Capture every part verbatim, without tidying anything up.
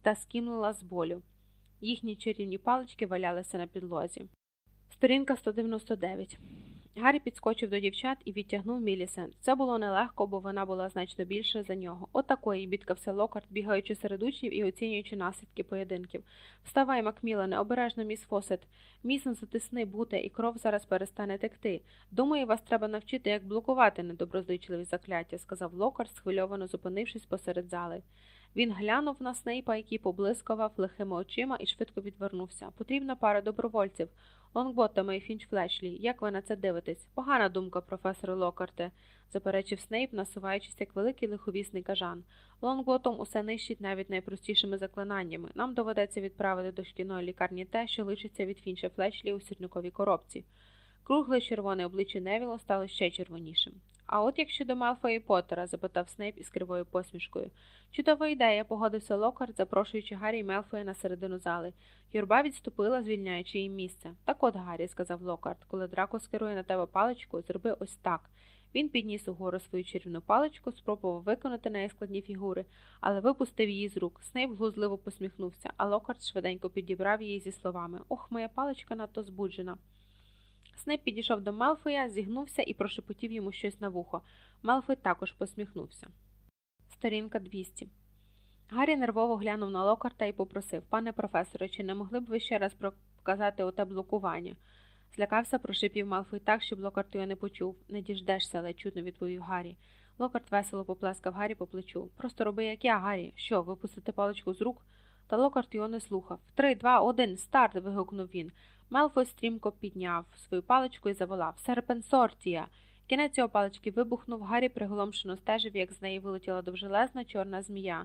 та скімлила з болю. Їхні чарівні палички валялися на підлозі. Сторінка сто дев'яносто дев'ять. Гаррі підскочив до дівчат і відтягнув Мілісент. Це було нелегко, бо вона була значно більша за нього. Отакої бідкався Локарт, бігаючи серед учнів і оцінюючи наслідки поєдинків. «Вставай, Макмілане, обережно, міс Фосет. Міцно затисни, буте, і кров зараз перестане текти. Думаю, вас треба навчити, як блокувати недоброзичливі закляття», – сказав Локарт, схвильовано зупинившись посеред зали. Він глянув на Снейпа, який поблискував лихими очима, і швидко відвернувся. «Потрібна пара добровольців. Лонгботтоме і Фінч-Флешлі, як ви на це дивитесь?» «Погана думка, професоре Локарте», – заперечив Снейп, насуваючись як великий лиховісний кажан. «Лонгботтом усе нищить навіть найпростішими заклинаннями. Нам доведеться відправити до шкільної лікарні те, що лишиться від Фінча-Флешлі у сірниковій коробці». Кругле червоне обличчя Невіла стало ще червонішим. «А от як щодо Мелфоя і Поттера?» – запитав Снейп із кривою посмішкою. «Чудова ідея», – погодився Локарт, запрошуючи Гаррі і Мелфоя на середину зали. Юрба відступила, звільняючи їм місце. «Так от, Гаррі», – сказав Локарт, – «коли Драко скерує на тебе паличку, зроби ось так». Він підніс угору свою чарівну паличку, спробував виконати найскладні фігури, але випустив її з рук. Снейп глузливо посміхнувся, а Локарт швиденько підібрав її зі словами: «Ох, моя паличка надто збуджена». Снейп підійшов до Мелфоя, зігнувся і прошепотів йому щось на вухо. Мелфой також посміхнувся. Сторінка двісті. Гаррі нервово глянув на Локарта і попросив: «Пане професоре, чи не могли б ви ще раз показати оте блокування?» Злякався, прошипів Мелфой так, щоб Локарт його не почув. «Не діждешся», – ледь чутно відповів Гаррі. Локарт весело поплескав Гаррі по плечу. «Просто роби, як я, Гаррі. Що, випустити паличку з рук?» Та Локарт його не слухав. «Три, два, один, старт!» – вигукнув він. Мелфой стрімко підняв свою паличку і заволав: «Серпенсортія!» Кінець його палички вибухнув. Гаррі приголомшено стежив, як з неї вилетіла довжелезна чорна змія,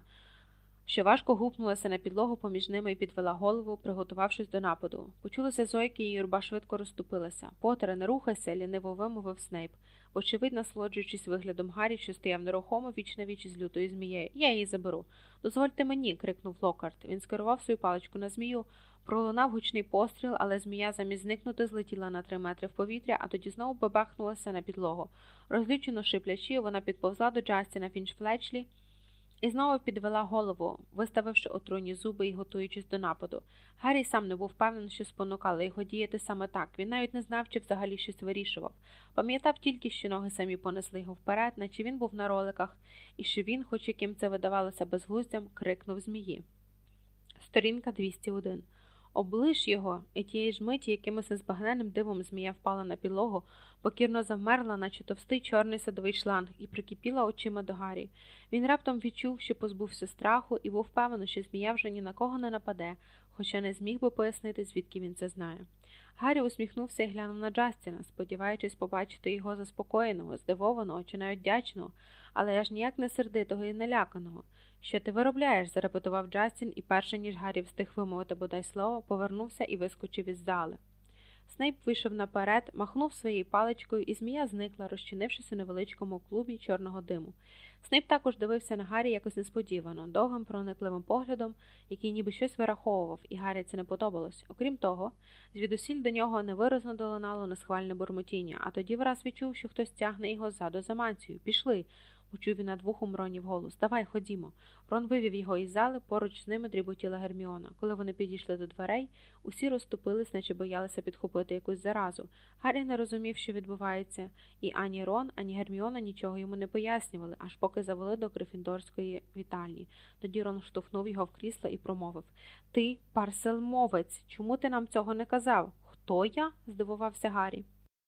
що важко гупнулася на підлогу поміж ними і підвела голову, приготувавшись до нападу. Почулися зойки, і юрба швидко розступилася. «Поттере, не рухайся!» – ліниво вимовив Снейп, очевидно насолоджуючись виглядом Гаррі, що стояв нерухомо віч на віч із лютою змією. «Я її заберу». «Дозвольте мені!» – крикнув Локарт. Він скерував свою паличку на змію. Пролунав гучний постріл, але змія замість зникнути злетіла на три метри в повітря, а тоді знову бабахнулася на підлогу. Розлючено шиплячи, вона підповзла до Джастіна Фінч-Флечлі і знову підвела голову, виставивши отруйні зуби і готуючись до нападу. Гаррі сам не був впевнений, що спонукало його діяти саме так. Він навіть не знав, чи взагалі щось вирішував. Пам'ятав тільки, що ноги самі понесли його вперед, наче він був на роликах, і що він, хоч яким це видавалося безглуздям, крикнув змії. Сторінка двісті один. «Оближ його!» І тієї ж миті якимось незбагненним дивом змія впала на підлогу, покірно завмерла, наче товстий чорний садовий шланг, і прикипіла очима до Гаррі. Він раптом відчув, що позбувся страху, і був впевнений, що змія вже ні на кого не нападе, хоча не зміг би пояснити, звідки він це знає. Гаррі усміхнувся і глянув на Джастіна, сподіваючись побачити його заспокоєного, здивованого чи навіть вдячного, але аж ніяк не сердитого і наляканого. «Що ти виробляєш?» – зарепетував Джастін, і перше, ніж Гаррі встиг вимовити бодай слово, повернувся і вискочив із зали. Снейп вийшов наперед, махнув своєю паличкою, і змія зникла, розчинившись у невеличкому клубі чорного диму. Снейп також дивився на Гаррі якось несподівано, довгим проникливим поглядом, який ніби щось вираховував, і Гаррі це не подобалось. Окрім того, звідусіль до нього невиразно долинало несхвальне бурмотіння, а тоді враз відчув, що хтось тягне його ззаду за мантію. «Пішли!» – почув він над вухом Ронів голос. «Давай, ходімо». Рон вивів його із зали, поруч з ними дріботіла Герміона. Коли вони підійшли до дверей, усі розступились, наче боялися підхопити якусь заразу. Гаррі не розумів, що відбувається, і ані Рон, ані Герміона нічого йому не пояснювали, аж поки завели до Грифіндорської вітальні. Тоді Рон штовхнув його в крісло і промовив: «Ти парселмовець! Чому ти нам цього не казав?» «Хто я?» – здивувався Гаррі.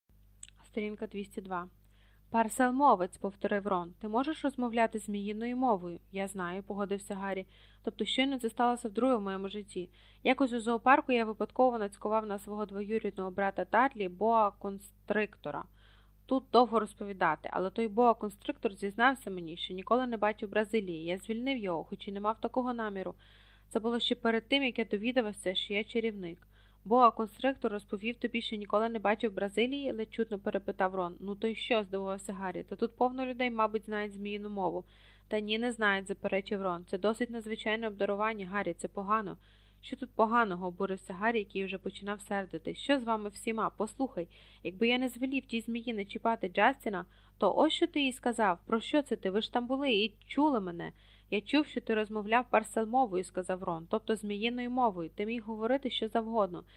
Сторінка двісті два. «Парселмовець», – повторив Рон. «Ти можеш розмовляти зміїною мовою?» «Я знаю», – погодився Гаррі. «Тобто щойно це сталося вдруге в моєму житті. Якось у зоопарку я випадково нацькував на свого двоюрідного брата Татлі боа-констриктора. Тут довго розповідати, але той боа-констриктор зізнався мені, що ніколи не бачив Бразилії. Я звільнив його, хоч і не мав такого наміру. Це було ще перед тим, як я довідався, що я чарівник». «Боа-констриктор розповів тобі, що ніколи не бачив Бразилії?» – ледь чутно перепитав Рон. «Ну то й що?» – здивувався Гаррі. «Та тут повно людей, мабуть, знають зміїну мову». «Та ні, не знають», – заперечив Рон. «Це досить надзвичайне обдарування, Гаррі, це погано». «Що тут поганого?» – обурився Гаррі, який вже починав сердитись. «Що з вами всіма? Послухай, якби я не звелів тій змії не чіпати Джастіна, то ось що ти їй сказав. Про що це ти? Ви ж там були і чули мене. Я чув, що ти розмовляв парселмовою, сказав Рон, тобто зміїною мовою. Ти міг говорити що завгодно.